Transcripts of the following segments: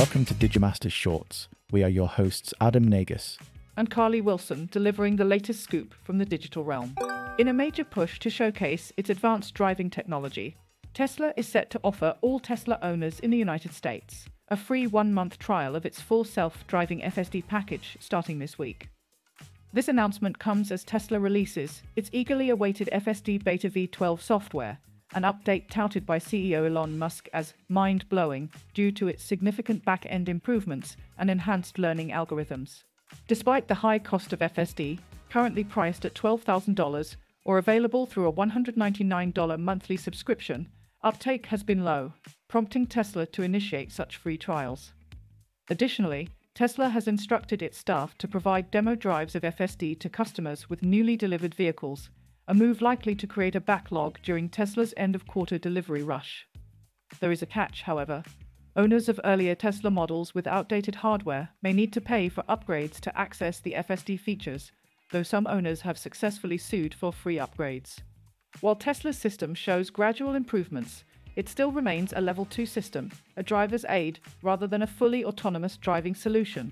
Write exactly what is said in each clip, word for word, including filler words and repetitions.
Welcome to Digimaster Shorts. We are your hosts Adam Nagus and Carly Wilson, delivering the latest scoop from the digital realm. In a major push to showcase its advanced driving technology, Tesla is set to offer all Tesla owners in the United States a free one-month trial of its full self-driving F S D package starting this week. This announcement comes as Tesla releases its eagerly awaited F S D Beta V twelve software, an update touted by C E O Elon Musk as mind-blowing due to its significant back-end improvements and enhanced learning algorithms. Despite the high cost of F S D, currently priced at twelve thousand dollars or available through a one hundred ninety-nine dollars monthly subscription, uptake has been low, prompting Tesla to initiate such free trials. Additionally, Tesla has instructed its staff to provide demo drives of F S D to customers with newly delivered vehicles, a move likely to create a backlog during Tesla's end-of-quarter delivery rush. There is a catch, however. Owners of earlier Tesla models with outdated hardware may need to pay for upgrades to access the F S D features, though some owners have successfully sued for free upgrades. While Tesla's system shows gradual improvements, it still remains a level two system, a driver's aid rather than a fully autonomous driving solution.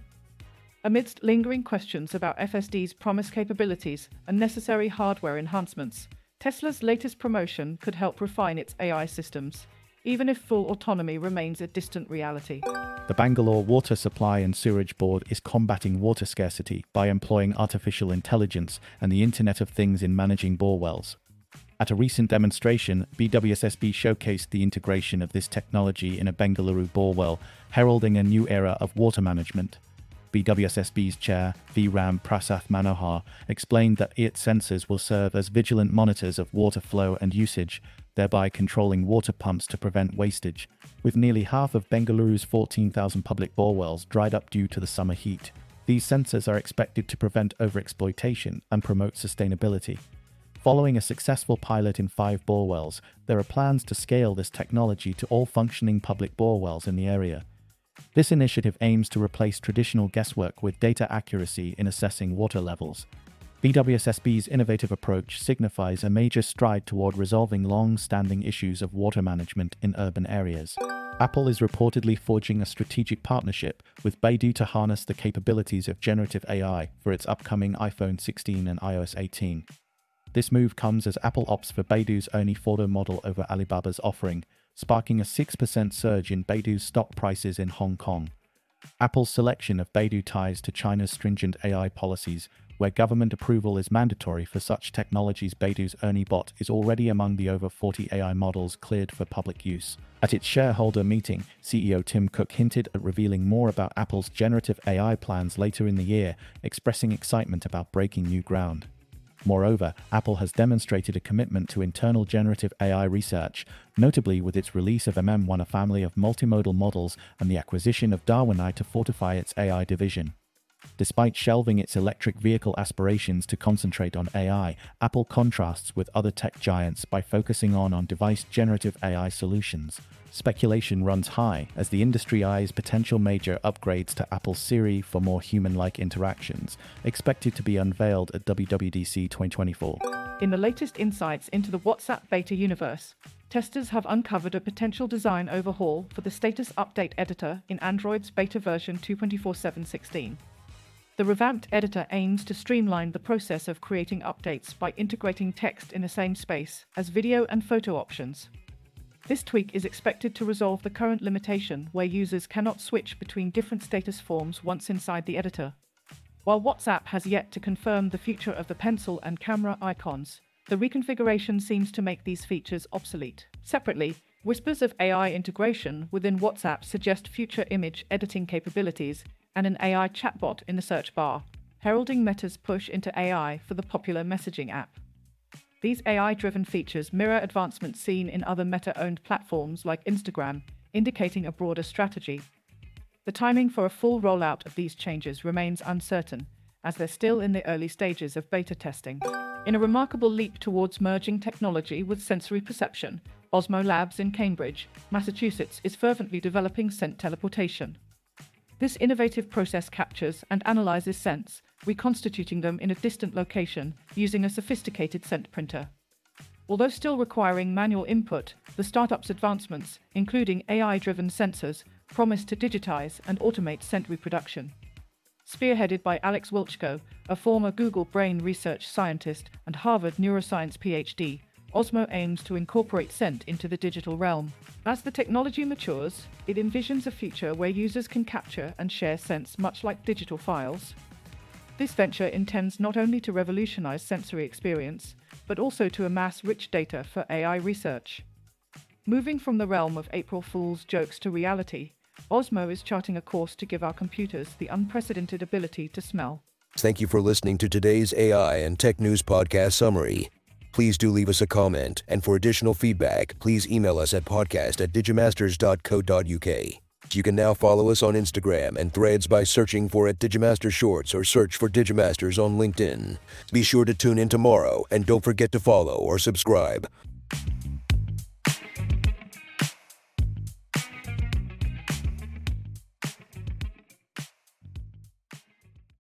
Amidst lingering questions about F S D's promised capabilities and necessary hardware enhancements, Tesla's latest promotion could help refine its A I systems, even if full autonomy remains a distant reality. The Bangalore Water Supply and Sewerage Board is combating water scarcity by employing artificial intelligence and the Internet of Things in managing bore wells. At a recent demonstration, B W S S B showcased the integration of this technology in a Bengaluru bore well, heralding a new era of water management. B W S S B's chair, V Ram Prasath Manohar, explained that its sensors will serve as vigilant monitors of water flow and usage, thereby controlling water pumps to prevent wastage. With nearly half of Bengaluru's fourteen thousand public bore wells dried up due to the summer heat, these sensors are expected to prevent overexploitation and promote sustainability. Following a successful pilot in five bore wells, there are plans to scale this technology to all functioning public bore wells in the area. This initiative aims to replace traditional guesswork with data accuracy in assessing water levels. B W S S B's innovative approach signifies a major stride toward resolving long-standing issues of water management in urban areas. Apple is reportedly forging a strategic partnership with Baidu to harness the capabilities of generative A I for its upcoming iPhone sixteen and i O S eighteen. This move comes as Apple opts for Baidu's only photo model over Alibaba's offering, sparking a six percent surge in Baidu's stock prices in Hong Kong. Apple's selection of Baidu ties to China's stringent A I policies, where government approval is mandatory for such technologies. Baidu's Ernie Bot is already among the over forty A I models cleared for public use. At its shareholder meeting, C E O Tim Cook hinted at revealing more about Apple's generative A I plans later in the year, expressing excitement about breaking new ground. Moreover, Apple has demonstrated a commitment to internal generative A I research, notably with its release of M M one, a family of multimodal models, and the acquisition of Darwin I to fortify its A I division. Despite shelving its electric vehicle aspirations to concentrate on A I, Apple contrasts with other tech giants by focusing on on-device generative A I solutions. Speculation runs high as the industry eyes potential major upgrades to Apple's Siri for more human-like interactions, expected to be unveiled at W W D C twenty twenty-four. In the latest insights into the WhatsApp beta universe, testers have uncovered a potential design overhaul for the status update editor in Android's beta version two point four seven point sixteen. The revamped editor aims to streamline the process of creating updates by integrating text in the same space as video and photo options. This tweak is expected to resolve the current limitation where users cannot switch between different status forms once inside the editor. While WhatsApp has yet to confirm the future of the pencil and camera icons, the reconfiguration seems to make these features obsolete. Separately, whispers of A I integration within WhatsApp suggest future image editing capabilities and an A I chatbot in the search bar, heralding Meta's push into A I for the popular messaging app. These A I-driven features mirror advancements seen in other Meta-owned platforms like Instagram, indicating a broader strategy. The timing for a full rollout of these changes remains uncertain, as they're still in the early stages of beta testing. In a remarkable leap towards merging technology with sensory perception, Osmo Labs in Cambridge, Massachusetts is fervently developing scent teleportation. This innovative process captures and analyzes scents, reconstituting them in a distant location using a sophisticated scent printer. Although still requiring manual input, the startup's advancements, including A I-driven sensors, promise to digitize and automate scent reproduction. Spearheaded by Alex Wiltschko, a former Google brain research scientist and Harvard neuroscience PhD, Osmo aims to incorporate scent into the digital realm. As the technology matures, it envisions a future where users can capture and share scents much like digital files. This venture intends not only to revolutionize sensory experience, but also to amass rich data for A I research. Moving from the realm of April Fool's jokes to reality, Osmo is charting a course to give our computers the unprecedented ability to smell. Thank you for listening to today's A I and Tech News Podcast Summary. Please do leave us a comment, and for additional feedback, please email us at podcast at digimasters dot co dot uk. You can now follow us on Instagram and Threads by searching for at Digimaster Shorts or search for Digimasters on LinkedIn. Be sure to tune in tomorrow, and don't forget to follow or subscribe.